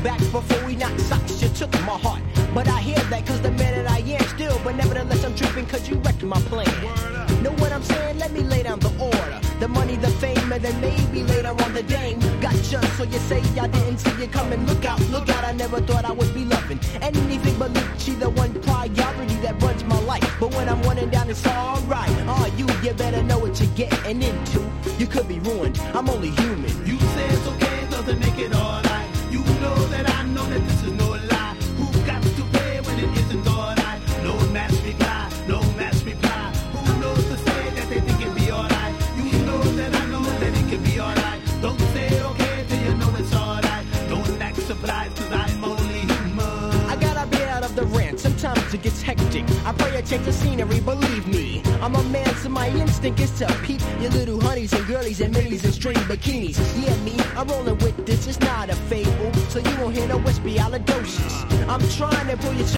back before we knocked socks. You took my heart, but I hear that cause the man that I am still. But nevertheless I'm tripping cause you wrecked my plan. Know what I'm saying? Let me lay down the order. The money, the fame, and then maybe later on the dame. Gotcha, so you say I didn't see you coming. Look out, I never thought I would be loving anything but Lucci, the one priority that runs my life. But when I'm running down, it's alright. You better know what you're getting into. You could be ruined, I'm only human. You say it's okay, it doesn't make it alright. You know that I know that this is no lie. Who got to pay when it isn't alright? No match reply, no match reply. Who knows to say that they think it be alright? You know that I know that it can be alright. Don't say okay till you know it's alright. Don't act surprised cause I'm only human. I gotta be out of the rant, sometimes it gets hectic. I pray I change the scenery, believe me. I'm a man, so my instinct is to peep your little honeys and girlies and minis and string bikinis. Yeah, me, I'm rolling with this, it's not a fable. So you won't hear no wispy allodosis. I'm trying to pull your